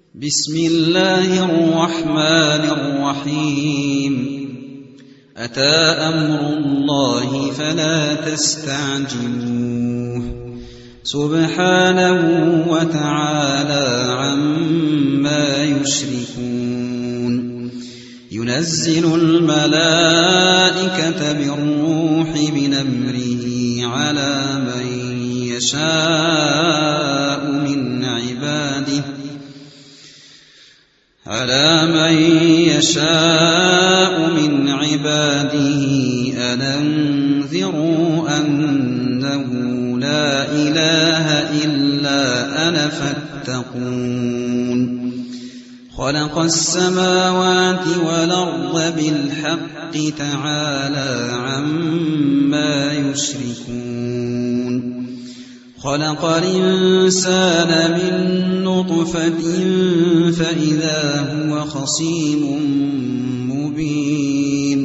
بسم الله الرحمن الرحيم أتى أمر الله فلا تستعجلوه سبحانه وتعالى عما يشركون ينزل الملائكة بالروح من أمره على من يشاء من عباده أن أنذروا أنه لا إله إلا أنا فاتقون خلق السماوات والأرض بالحق تعالى عما يشركون خلق الإنسان من نطفة فإذا هو خصيم مبين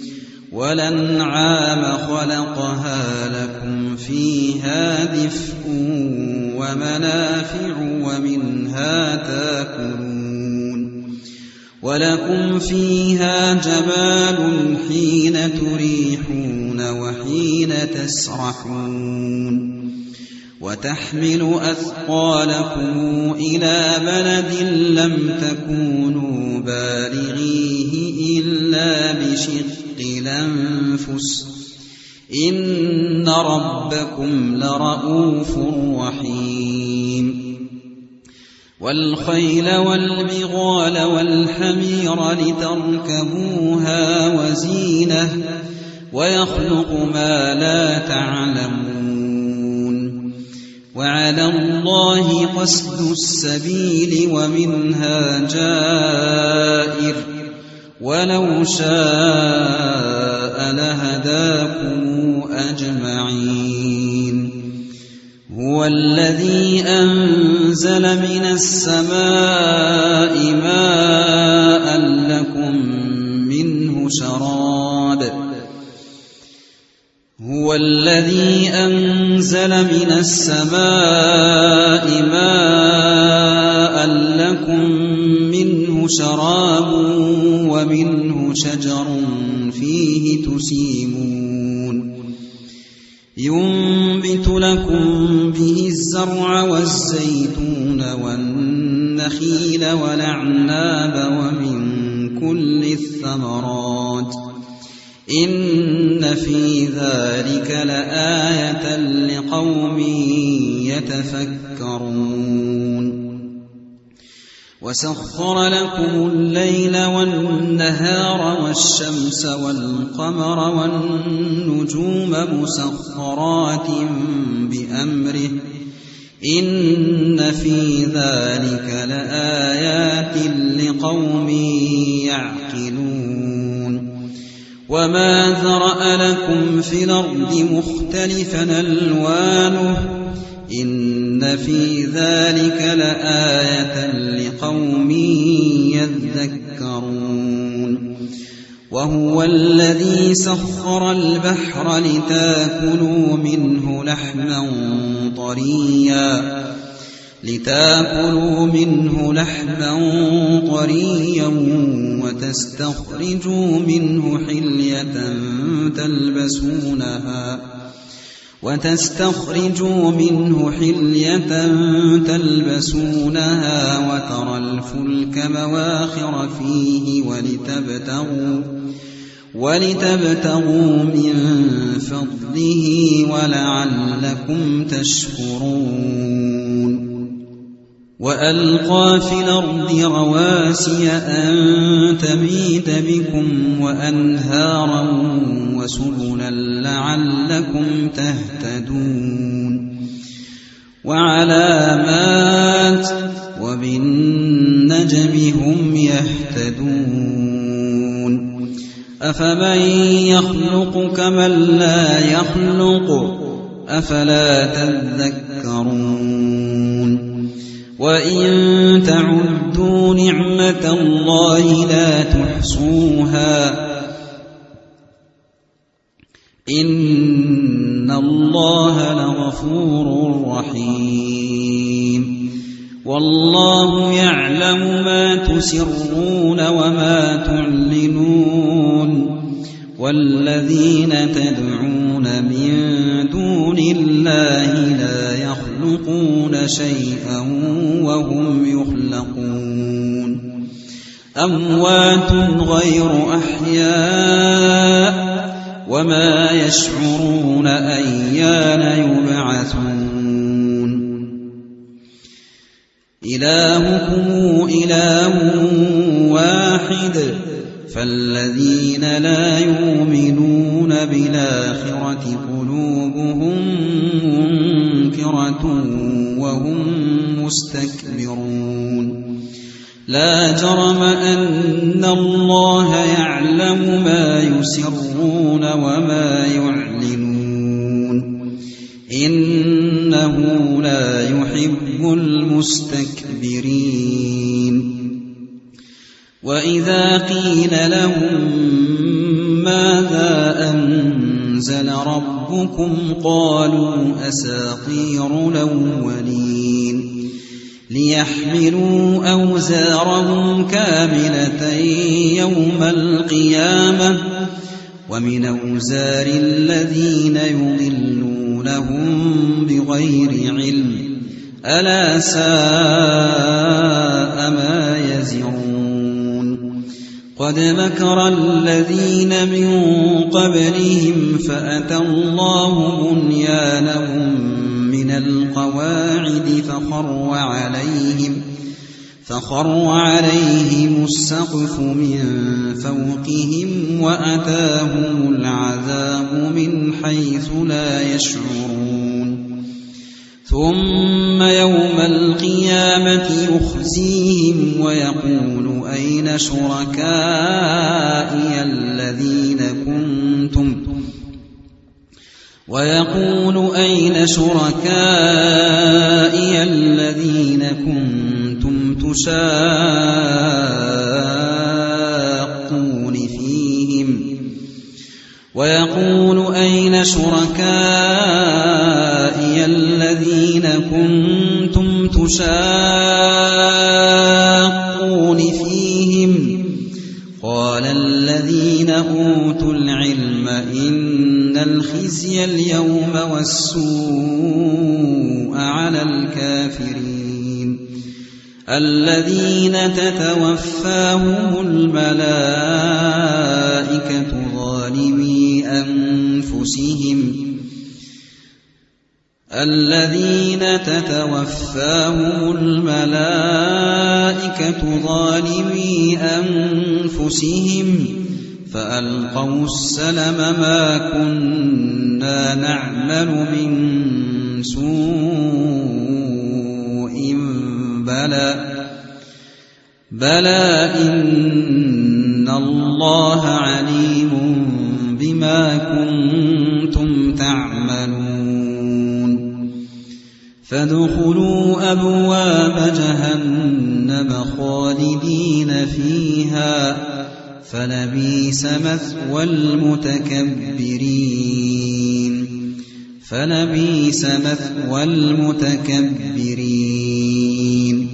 والأنعام خلقها لكم فيها دفء ومنافع ومنها تاكلون ولكم فيها جمال حين تريحون وحين تسرحون وتحمل أثقالكم إلى بلد لم تكونوا بالغيه إلا بشق الأنفس إن ربكم لرؤوف رحيم والخيل والبغال والحمير لتركبوها وزينة ويخلق ما لا تعلمون وعلى الله قصد السبيل ومنها جائر ولو شاء لهداكم أجمعين هو الذي أنزل من السماء ماء لكم منه شراب هو الذي أنزل من السماء ماء لكم منه شراب ومنه شجر فيه تسيمون ينبت لكم به الزرع والزيتون والنخيل والأعناب ومن كل الثمرات إن في ذلك لآية لقوم يتفكرون وسخر لكم الليل والنهار والشمس والقمر والنجوم مسخرات بأمره إن في ذلك لآيات لقوم يعقلون وما ذرأ لكم في الأرض مختلفا ألوانه إن في ذلك لآية لقوم يذكرون وهو الذي سخر البحر لتاكلوا منه لحما طريا وتستخرجوا منه حلية تلبسونها وترى الفلك مواخر فيه ولتبتغوا من فضله ولعلكم تشكرون وألقى في الأرض رواسي أن تميد بكم وأنهارا وسبلا لعلكم تهتدون وعلامات وبالنجم هم يهتدون أفمن يخلق كمن لا يخلق أفلا تذكرون وإن تعدوا نعمة الله لا تحصوها إن الله لغفور رحيم والله يعلم ما تسرون وما تعلنون والذين تدعون من دون الله لا يخلقون شيئا وهم يخلقون أموات غير أحياء وما يشعرون أيان يبعثون إلهكم إله واحد فالذين لا يؤمنون بالآخرة قلوبهم منكرة وهم مستكبرون لا جرم أن الله يعلم ما يسرون وما يعلنون إنه لا يحب المستكبرين وإذا قيل لهم ماذا أنزل ربكم قالوا أساطير الأولين ليحملوا أوزارهم كاملة يوم القيامة ومن أوزار الذين يضلونهم بغير علم ألا ساء ما يزرون قد مكر الذين من قبلهم فأتى الله بنيانهم من القواعد فخر عليهم السقف من فوقهم وأتاهم العذاب من حيث لا يشعرون ثم يوم القيامة يخزيهم ويقول أين شركائي الذين كنتم تشاقون فيهم قال الذين أوتوا العلم إن الخزي اليوم والسوء على الكافرين الذين تتوفاهم الملائكة ظالمي أنفسهم فألقوا السلم ما كنا نعمل من سوء بلى إن الله عليم بما كنتم تعملون فادخلوا أبواب جهنم خالدين فيها فلبئس مثوى المتكبرين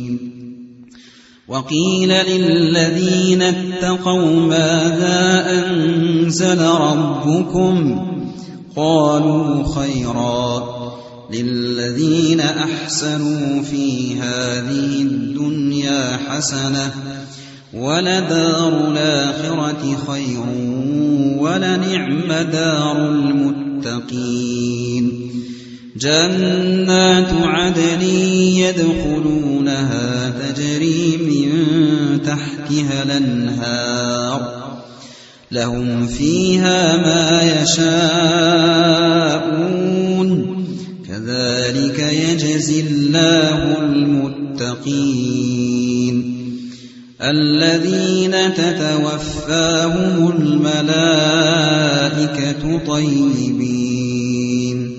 وقيل للذين اتقوا ماذا أنزل ربكم قالوا خيرا للذين أحسنوا في هذه الدنيا حسنة ولدار الآخرة خير ولنعم دار المتقين جنات عدن يدخلونها تجري من تحتها الأنهار لهم فيها ما يشاءون كذلك يجزي الله المتقين الذين تتوفاهم الملائكة طيبين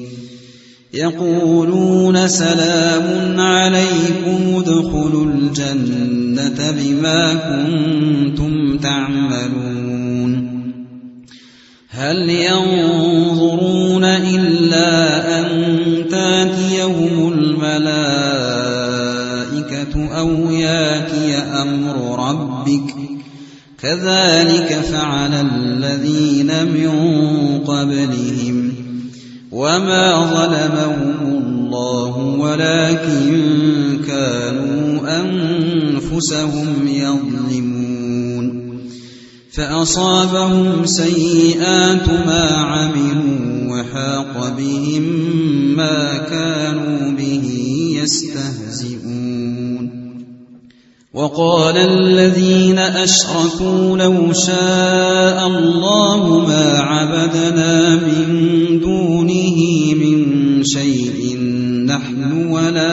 يقولون سلام عليكم ادخلوا الجنة بما كنتم تعملون هل ينظرون إلا أن تأتيهم الملائكة ياتي أمر ربك كذلك فعل الذين من قبلهم وما ظلمهم الله ولكن كانوا أنفسهم يظلمون فأصابهم سيئات ما عملوا وحاق بهم ما كانوا به يستهزئون وقال الذين أشركوا لو شاء الله ما عبدنا من دونه من شيء نحن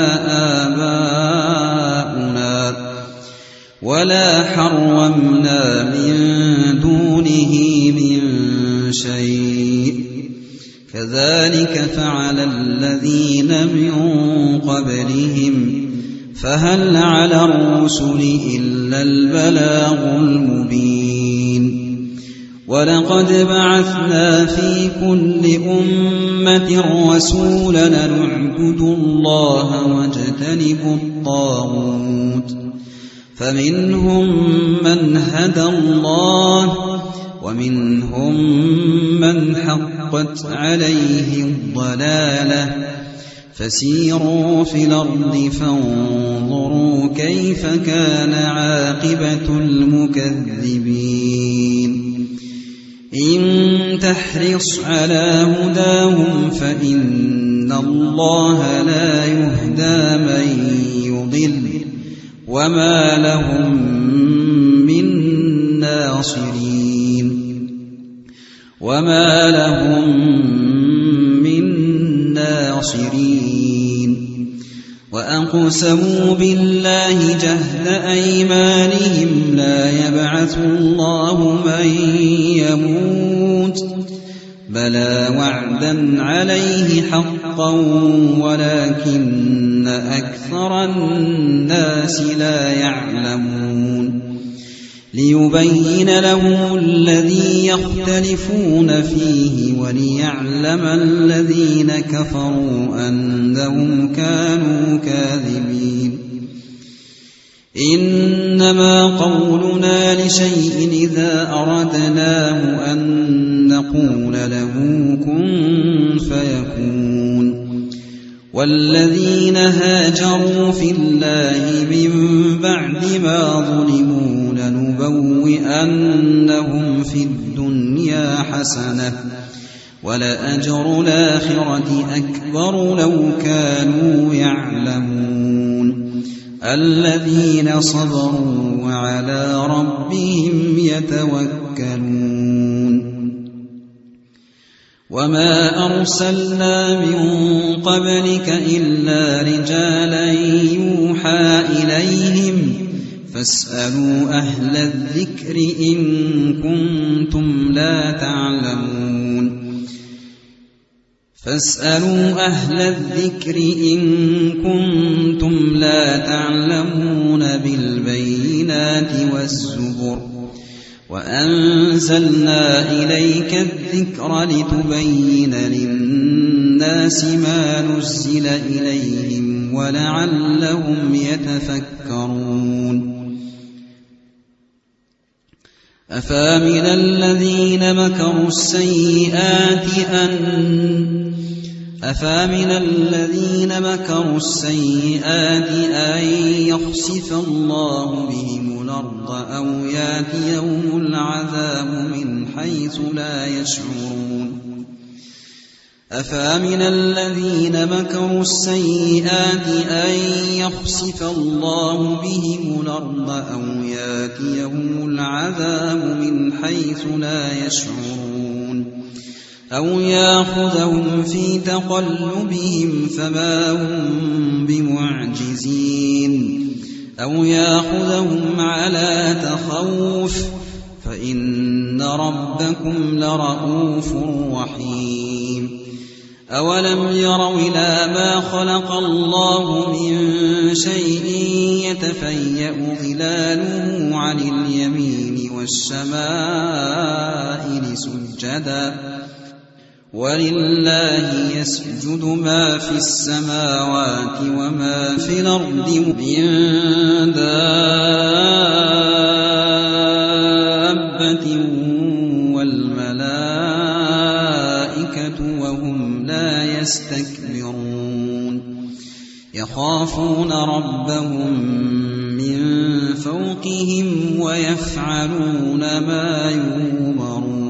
ولا حرمنا من دونه من شيء كذلك فعل الذين من قبلهم فهل على الرسل إلا البلاغ المبين ولقد بعثنا في كل أمة رسولا نعبد الله واجتنب الطاغوت فمنهم من هدى الله ومنهم من حقت عليه الضلالة فسيروا في الأرض فانظروا كيف كان عاقبة المكذبين إن تحرص على هداهم فإن الله لا يهدى من يضل وما لهم من ناصرين وأقسموا بالله جهد أيمانهم لا يبعث الله من يموت بلى وعدا عليه حقا ولكن أكثر الناس لا يعلمون ليبين لهم الذي يختلفون فيه وليعلم الذين كفروا أنهم كانوا كاذبين إنما قولنا لشيء إذا أردناه أن نقول له كن فيكون والذين هاجروا في الله من بعد ما ظلموا لنبوئنهم في الدنيا حسنة ولأجر الآخرة أكبر لو كانوا يعلمون الذين صبروا وعلى ربهم يتوكلون وما أرسلنا من قبلك إلا رجالا يوحى إليهم فاسألوا أهل الذكر إن كنتم لا تعلمون فاسألوا أهل الذكر إن كنتم لا تعلمون بالبينات والزبر وأنزلنا إليك الذكر لتبين للناس ما نزل إليهم ولعلهم يتفكرون أفامن الذين مكروا السيئات أن يخسف الله بهم الأرض أو يأتيهم العذاب من حيث لا يشعرون أفامن الذين مكروا السيئات أن يخسف الله بهم الأرض أو يأتيهم العذاب من حيث لا يشعرون أو يأخذهم في تقلبهم فما هم بمعجزين أو يأخذهم على تخوف فإن ربكم لرؤوف رحيم أولم يروا إلى ما خلق الله من شيء يتفيأ ظلاله عن اليمين والشمائل سجدا ولله يسجد ما في السماوات وما في الأرض من دابة والملائكة وهم لا يستكبرون يخافون ربهم من فوقهم ويفعلون ما يؤمرون.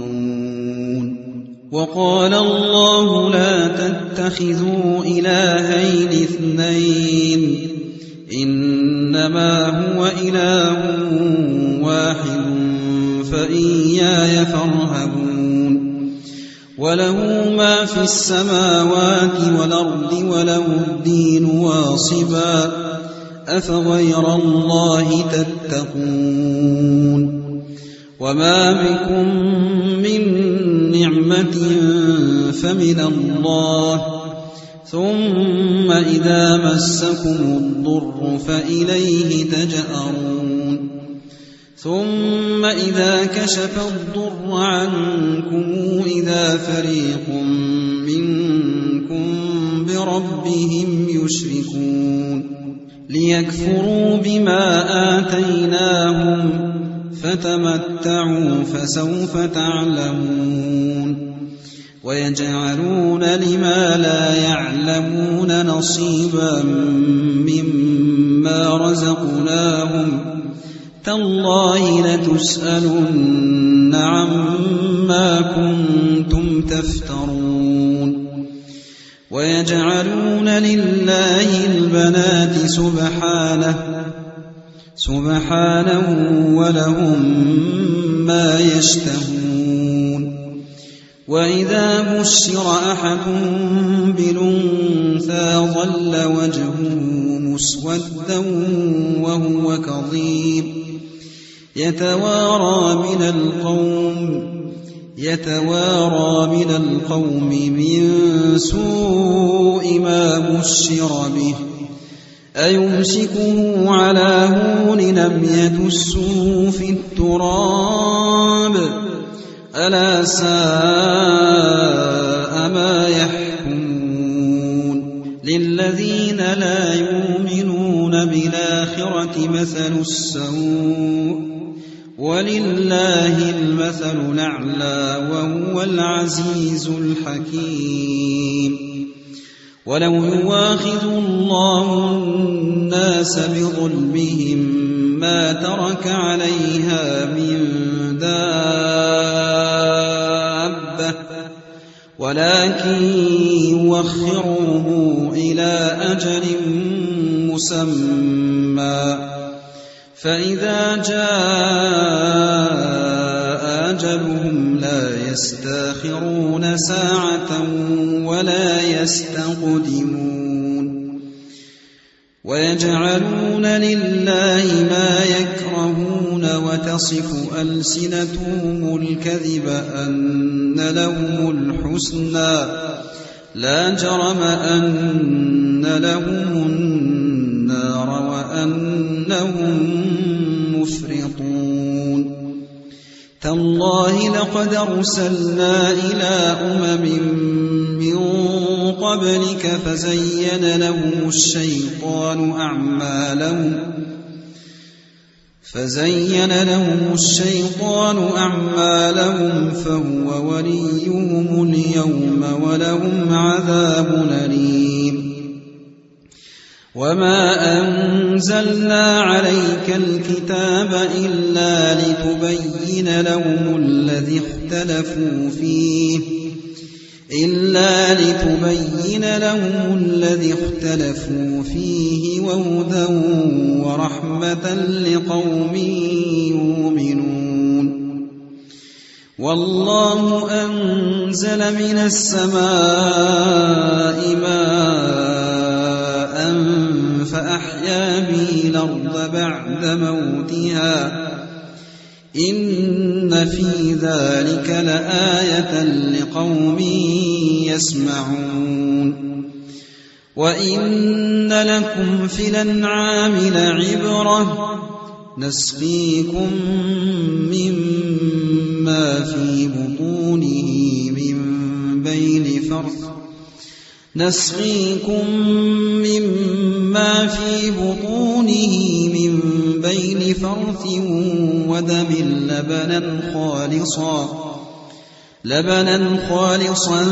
وقال الله لا تتخذوا إلهين اثنين إنما هو إله واحد فإياي فارهبون. وله ما في السماوات والأرض وله الدين واصبا أفغير الله تتقون. وما بكم من نعمة فمن الله ثم إذا مسكم الضر فإليه تجأرون. ثم إذا كشف الضر عنكم إذا فريق منكم بربهم يشركون ليكفروا بما آتيناهم فتمتعوا فسوف تعلمون. ويجعلون لما لا يعلمون نصيبا مما رزقناهم تالله لتسألن عما كنتم تفترون. ويجعلون لله البنات سبحانه ولهم ما يشتهون. وإذا بشر أحدهم بالأنثى ظل وجهه مسودا وهو كظيم يتوارى من القوم من سوء ما بشر به أيمسكه على هون لم يدسه في التراب ألا ساء ما يحكمون. للذين لا يؤمنون بالآخرة مثل السوء ولله المثل الأعلى وهو العزيز الحكيم. ولو يواخذ الله الناس بظلمهم ما ترك عليها من دابة ولكن يوخرهم إلى أجل مسمى فإذا جاء أجلهم لا يستأخرون ساعة ولا يستقدمون. ويجعلون لله ما يكرهون وتصف ألسنتهم الكذب أن لهم الحسنى لا جرم أن لهم النار وأنهم مفرطون. تالله لقد أرسلنا إلى أمم من قبلك فزين لهم الشيطان أعمالهم فهو وليهم اليوم ولهم عذاب أليم. وما أنزلنا عليك الكتاب إلا لتبين لهم الذي اختلفوا فيه وهدى ورحمة لقوم يؤمنون. والله أنزل من السماء ماء فأحيا به الأرض بعد موتها إن في ذلك لآية لقوم يسمعون. وإن لكم في الأنعام لعبرة نسقيكم مما في بطونه من بين فرث نسقيكم مما في بطونه من بين فرث ودم لبنا خالصا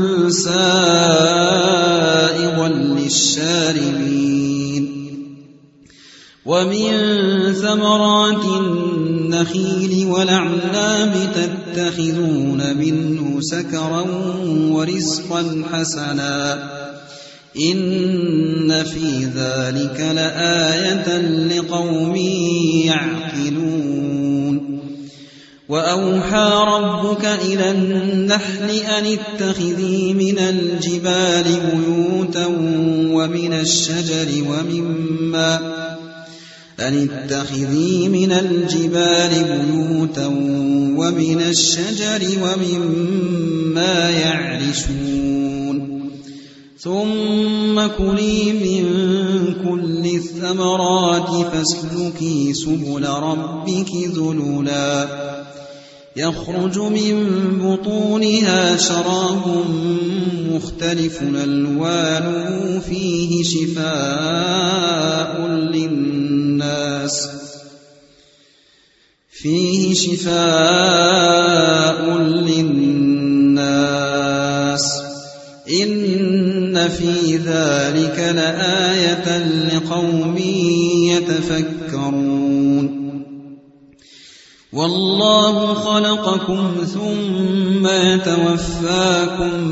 سائغا للشاربين ومن ثمرات النخيل والأعناب تتخذون منه سكرا ورزقا حسنا إن في ذلك لآية لقوم يعقلون وأوحى ربك إلى النحل أن اتخذي من الجبال بيوتا ومن الشجر ومما يعرشون ثم كلي من كل الثمرات فاسلكي سبل ربك ذللا يخرج من بطونها شراب مختلف ألوانه فيه شفاء للناس إن في ذلك لآية لقوم يتفكرون والله خلقكم ثم يتوفاكم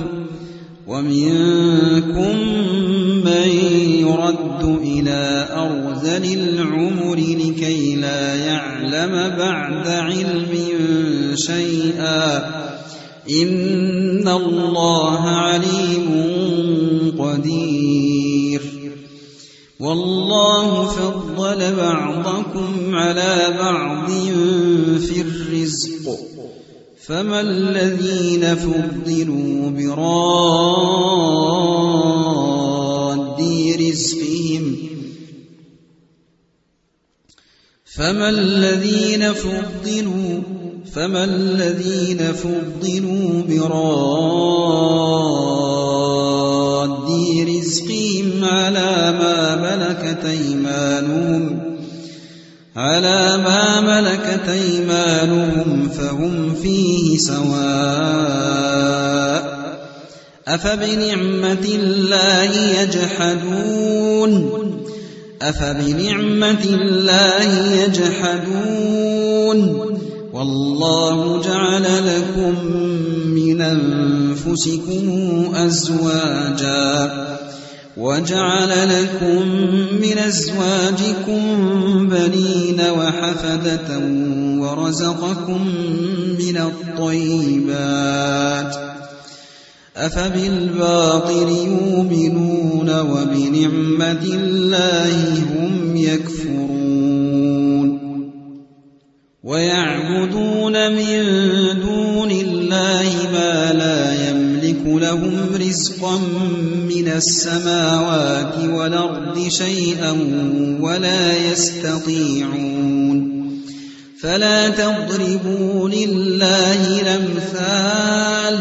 ومنكم من يرد إلى أرذل العمر لكي لا يعلم بعد علم شيئا إن الله عليم قدير والله فضل بعضكم على بعض في الرزق فما الذين فضلوا براد رزقهم على ما ملكت أيمانهم فهم فيه سواء أفبنعمة الله يجحدون والله جعل لكم من أنفسكم أزواجا وجعل لكم من أزواجكم بنين وحفدة ورزقكم من الطيبات أفبالباطل يؤمنون وبنعمة الله هم يكفرون ويعبدون من دون الله ما لا يملك لهم رزقا من السماوات والأرض شيئا ولا يستطيعون فلا تضربوا لله الأمثال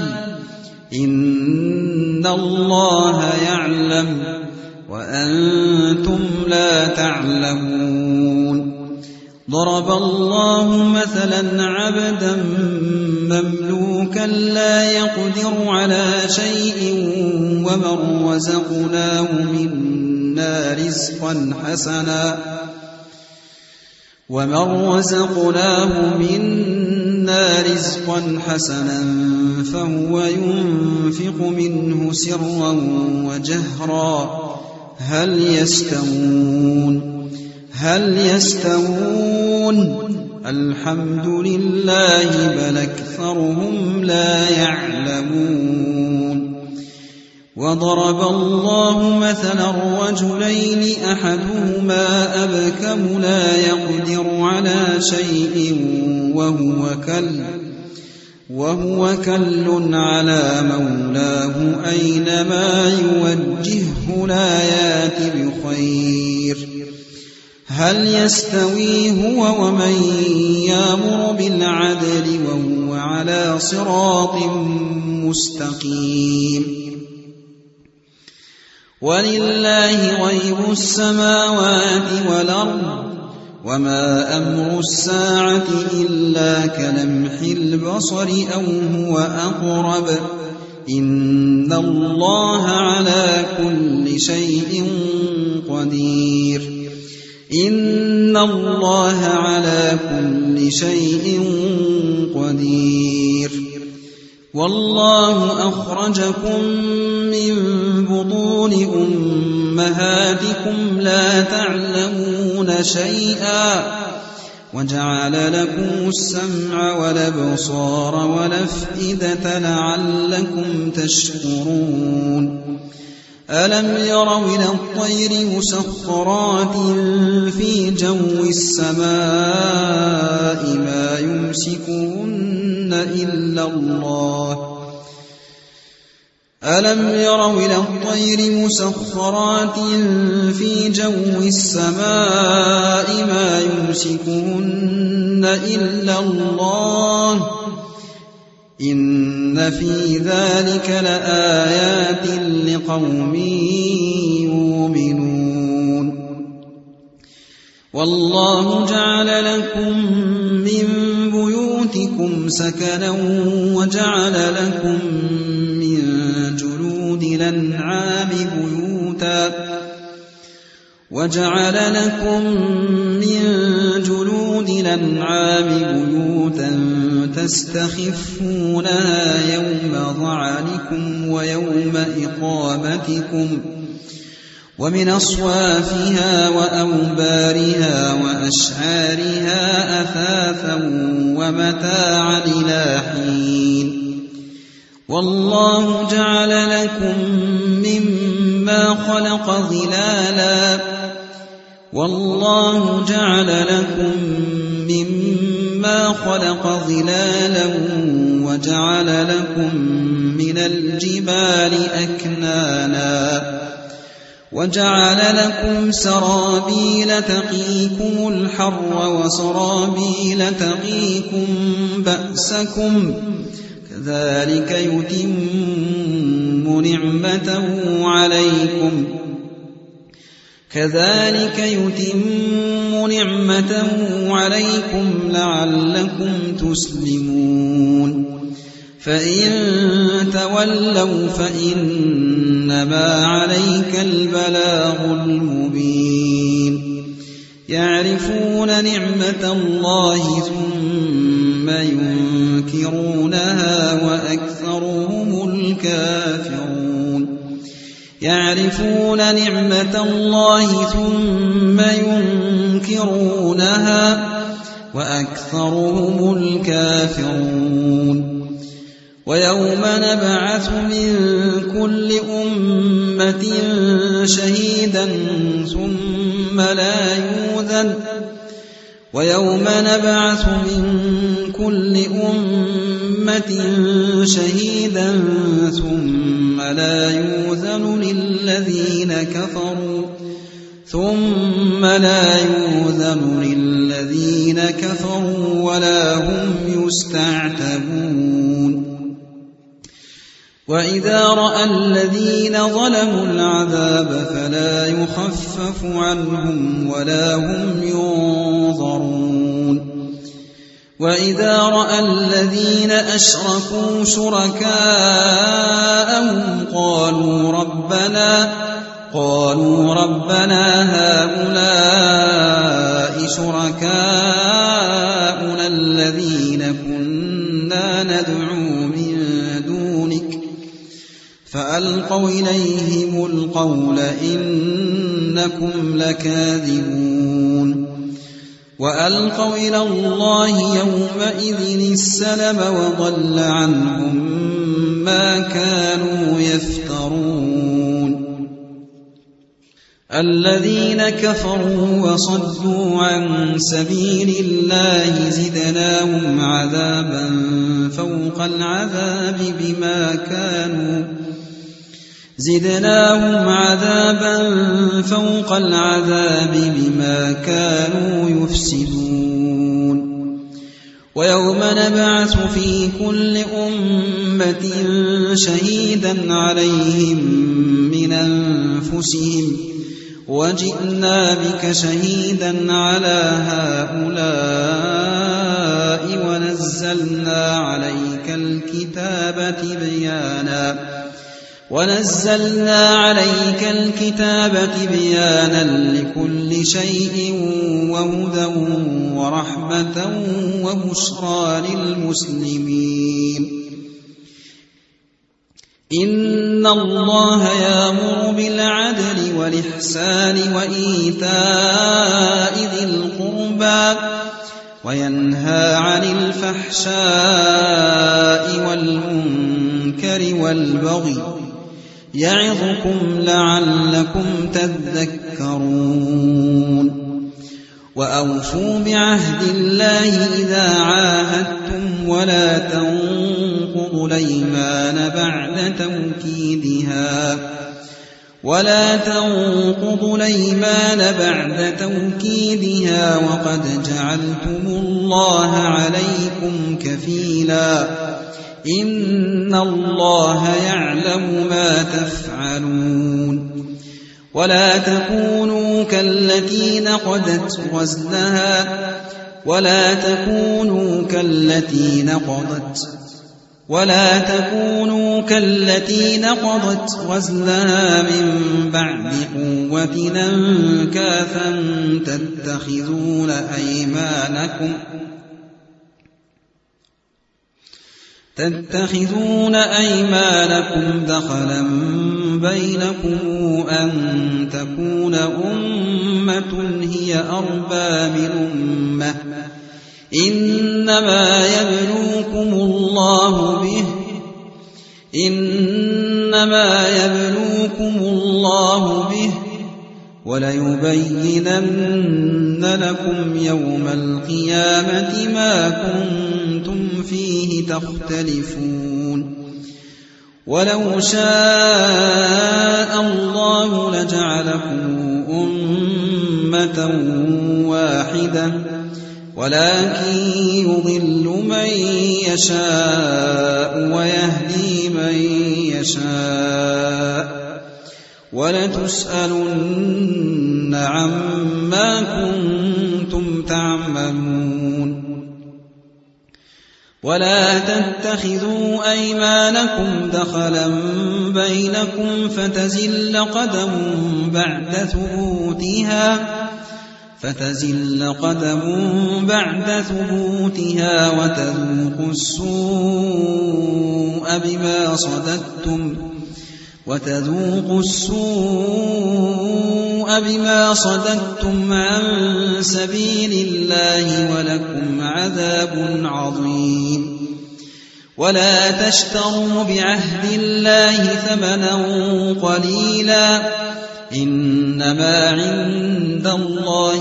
إن الله يعلم وأنتم لا تعلمون ضرب الله مثلا عبدا مملوكا لا يقدر على شيء ومن رزقناه منا رزقا حسنا فهو ينفق منه سرا وجهرا هل يستوون الحمد لله بل أكثرهم لا يعلمون وضرب الله مثلا رجلين أحدهما أبكم لا يقدر على شيء وهو كل على مولاه أينما يوجهه لا يأت بخير هل يستوي هو ومن يأمر بالعدل وهو على صراط مستقيم ولله غيب السماوات والأرض وما أمر الساعة إلا كلمح البصر أو هو أقرب إن الله على كل شيء قدير إن الله على كل شيء قدير والله أخرجكم من بطون أمهاتكم لا تعلمون شيئا وجعل لكم السمع والأبصار والأفئدة لعلكم تشكرون ألم يروا إلى الطير مسخرات في جو السماء ما يمسكهن إلا الله ألم يروا إلى الطير مسخرات في جو السماء ما يمسكهن إلا الله إن في ذلك لآيات لقوم يؤمنون والله جعل لكم من بيوتكم سكنا وجعل لكم من جلود الأنعام بيوتا تستخفونها يوم ظعنكم ويوم إقامتكم ومن أصوافها وأوبارها وأشعارها أثاثا ومتاعا إلى حين والله جعل لكم مما خلق ظلالا وجعل لكم من الجبال أكنانا وجعل لكم سرابيل تقيكم الحر وسرابيل تقيكم بأسكم كذلك يتم نعمته عليكم لعلكم تسلمون فإن تولوا فإنما عليك البلاغ المبين يعرفون نعمة الله ثم ينكرونها وأكثرهم الكافرون يعرفون نعمة الله ثم ينكرونها وأكثرهم الكافرون ويوم نبعث من كل أمة شهيدا ثم لا يؤذن للذين كفروا ولا هم يستعتبون وإذا رأى الذين ظلموا العذاب فلا يخفف عنهم ولا هم ينظرون وإذا رأى الذين أشركوا شركاءهم قالوا ربنا هؤلاء شركاؤنا الذين كنا ندعو من دونك فألقوا إليهم القول إنكم لكاذبون وألقوا إلى الله يومئذ السلم وضل عنهم ما كانوا يفترون الذين كفروا وصدوا عن سبيل الله زدناهم عذابا فوق العذاب زدناهم عذابا فوق العذاب بما كانوا يفسدون ويوم نبعث في كل أمة شهيدا عليهم من أنفسهم وجئنا بك شهيدا على هؤلاء ونزلنا عليك الكتاب بيانا لكل شيء وهدى ورحمة وبشرى للمسلمين إن الله يأمر بالعدل والإحسان وإيتاء ذي القربى وينهى عن الفحشاء والمنكر والبغي يعظكم لعلكم تذكرون وأوفوا بعهد الله إذا عاهدتم ولا تنقضوا الأيمان بعد توكيدها وقد جعلتم الله عليكم كفيلا إن الله يعلم ما تفعلون ولا تكونوا كالتي نقضت غزلها من بعد قوة أنكاثا تتخذون أيمانكم دخلا بينكم أن تكون أمة هي أربى من أمة إنما يبلوكم الله به وليبينن لكم يوم القيامة ما كنتم فيه تختلفون ولو شاء الله لجعلكم أمة واحدة ولكن يضل من يشاء ويهدي من يشاء ولتسألن عما كنتم تعملون ولا تتخذوا أيمانكم دخلا بينكم فتزل قدم بعد ثبوتها وتذوقوا السوء بما صددتم عن سبيل الله ولكم عذاب عظيم ولا تشتروا بعهد الله ثمنا قليلا إنما عند الله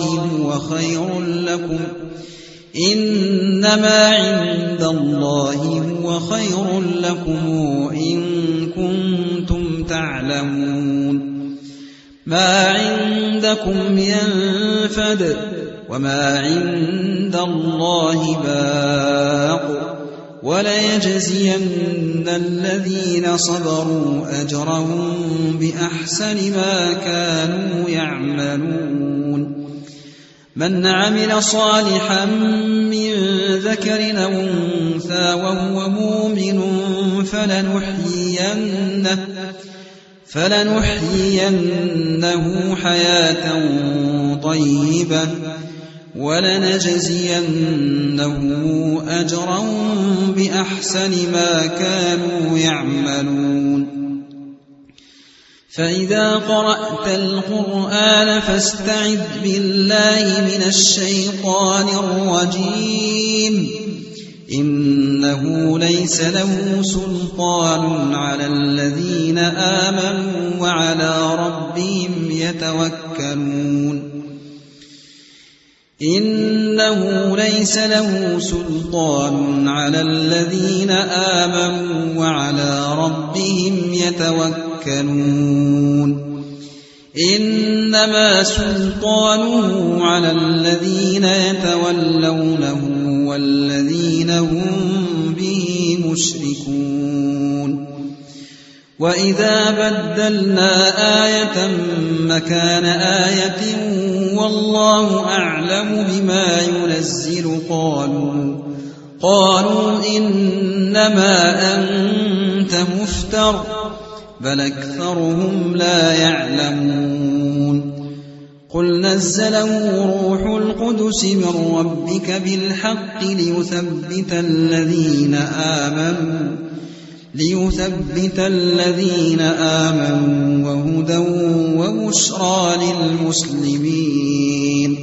هو خير لكم إن كنتم تعلمون ما عندكم ينفد وما عند الله باق وليجزين الذين صبروا أجرهم بأحسن ما كانوا يعملون من عمل صالحا من ذكر أو أنثى وهو مؤمن فلنحيينه حياة طيبة ولنجزينه أجرهم بأحسن ما كانوا يعملون فإذا قرأت القرآن فاستعذ بالله من الشيطان الرجيم إنه ليس له سلطان على الذين آمنوا وعلى ربهم يتوكلون يتوكلون إنما سلطانه على الذين يتولونه والذين هم به مشركون وإذا بدلنا آية مكان آية والله أعلم بما ينزل قالوا إنما أنت مفتر بل أكثرهم لا يعلمون قل نزله روح القدس من ربك بالحق ليثبت الذين آمنوا وهدى وبشرى للمسلمين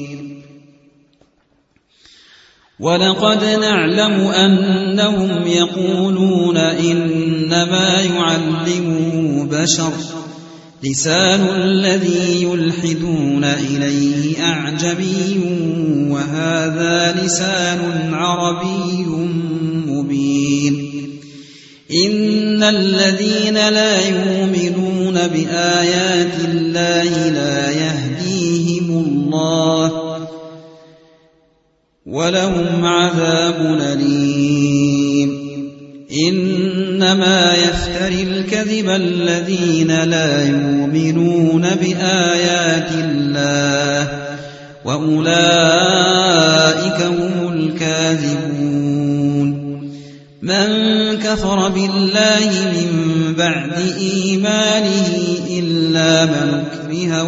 ولقد نعلم أنهم يقولون إنما يعلمه بشر لسان الذي يلحدون إليه أعجمي وهذا لسان عربي مبين إن الذين لا يؤمنون بآيات الله لا يهديهم الله ولهم عذاب أليم إنما يفتري الكذب الذين لا يؤمنون بآيات الله وأولئك هم الكاذبون من كفر بالله من بعد إيمانه إلا من كره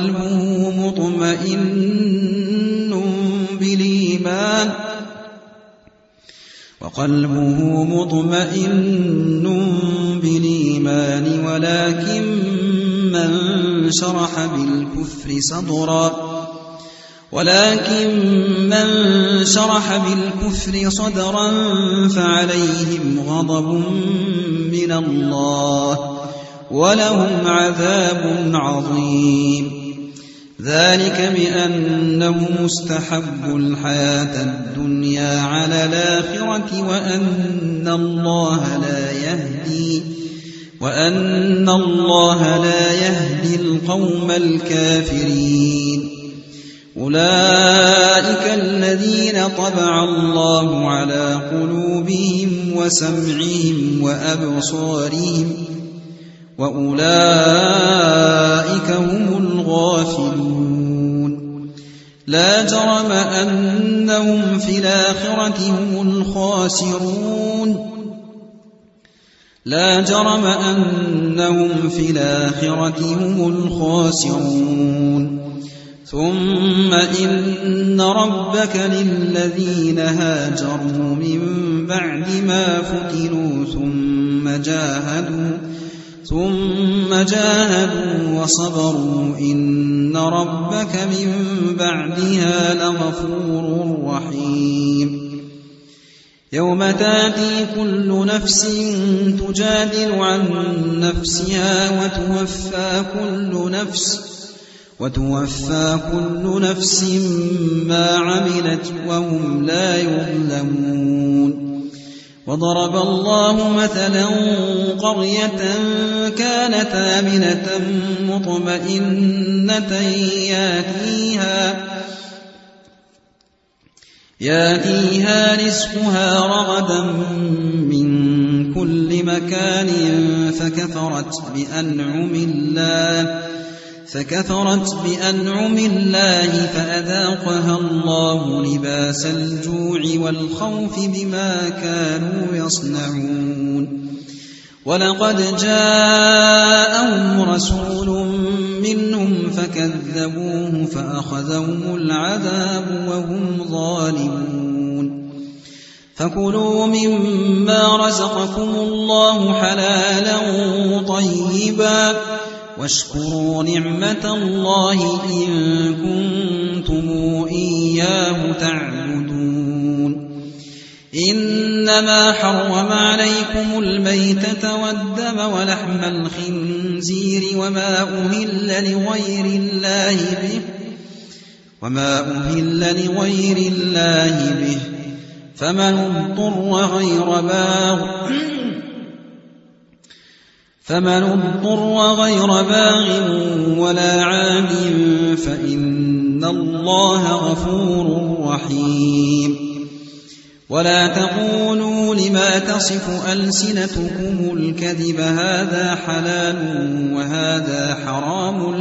وقلبه مطمئن بالإيمان ولكن من شرح بالكفر صدرا فعليهم غضب من الله ولهم عذاب عظيم ذلك بأنهم استحبوا الحياة الدنيا على الآخرة وأن الله لا يهدي القوم الكافرين أولئك الذين طبع الله على قلوبهم وسمعهم وأبصارهم وأولئك هم الغافلون لا جرم أنهم في الآخرة هم الخاسرون ثم إن ربك للذين هاجروا من بعد ما فتنوا ثم جاهدوا وصبروا إن ربك من بعدها لغفور رحيم يوم تأتي كل نفس تجادل عن نفسها وتوفى كل نفس ما عملت وهم لا يظلمون وضرب الله مثلا قرية كانت آمنة مطمئنة يأتيها رزقها رغدا من كل مكان فكفرت بأنعم الله فأذاقها الله لباس الجوع والخوف بما كانوا يصنعون ولقد جاءهم رسول منهم فكذبوه فأخذهم العذاب وهم ظالمون فكلوا مما رزقكم الله حلالا طيبا واشكروا نعمة الله إن كنتم إياه تعبدون إنما حرم عليكم الميتة والدم ولحم الخنزير وما أهل لغير الله به فمن اضطر غير باغ فمن اضطر غير باغ ولا عاد فإن الله غفور رحيم. ولا تقولوا لما تصف ألسنتكم الكذب هذا حلال وهذا حرام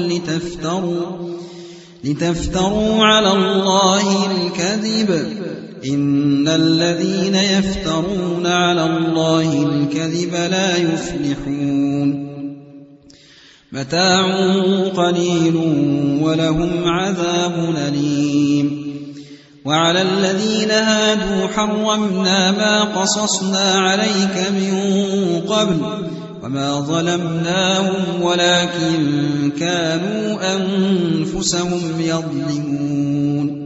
لتفتروا على الله الكذب إن الذين يفترون على الله الكذب لا يفلحون. متاع قليل ولهم عذاب أليم. وعلى الذين هادوا حرمنا ما قصصنا عليك من قبل وما ظلمناهم ولكن كانوا أنفسهم يظلمون.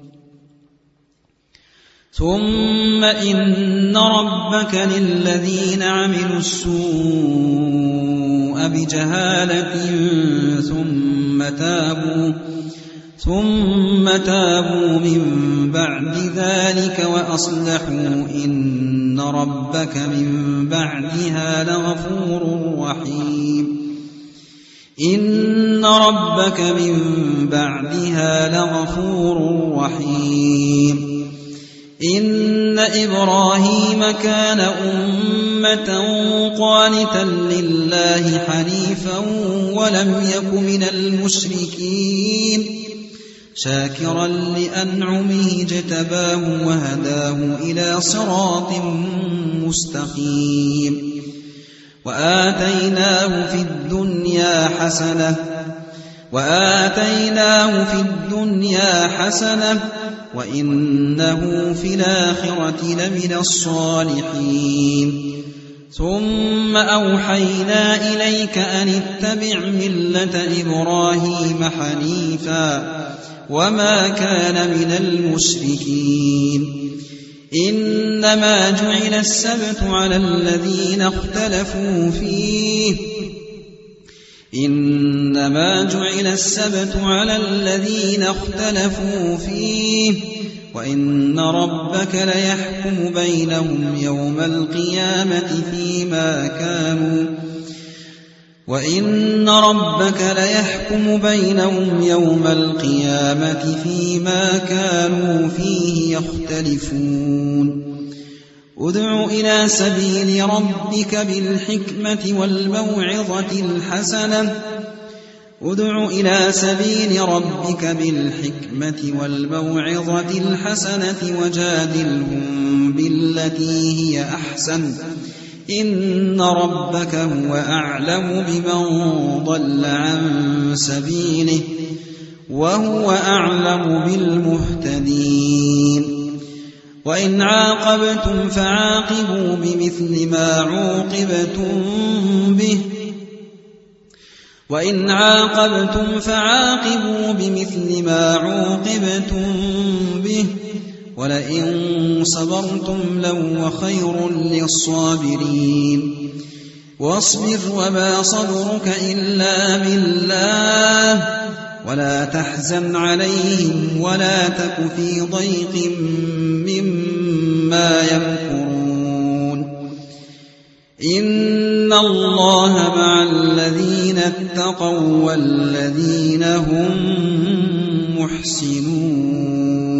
ثم إن ربك للذين عملوا السوء بجهالة ثم تابوا من بعد ذلك وأصلحوا إن ربك من بعدها لغفور رحيم. إن ربك من بعدها لغفور رحيم. إن إبراهيم كان أمة قانتا لله حنيفا ولم يك من المشركين شاكرا لأنعمه اجتباه وهداه إلى صراط مستقيم. وآتيناه في الدنيا حسنة وإنه في الآخرة لمن الصالحين. ثم أوحينا إليك أن اتبع ملة إبراهيم حنيفا وما كان من المشركين. إنما جعل السبت على الذين اختلفوا فيه وإن ربك ليحكم بينهم يوم القيامة فيما كانوا فيه يختلفون. ادع إلى سبيل ربك بالحكمة والموعظة الحسنة وجادلهم بالتي هي أحسن إن ربك هو أعلم بمن ضل عن سبيله وهو أعلم بالمهتدين. وإن عاقبتم فعاقبوا بمثل ما عوقبتم به ولئن صبرتم لهو خير للصابرين. واصبر وما صبرك إلا بالله ولا تحزن عليهم ولا تك في ضيق مما يمكرون. إن الله مع الذين اتقوا والذين هم محسنون.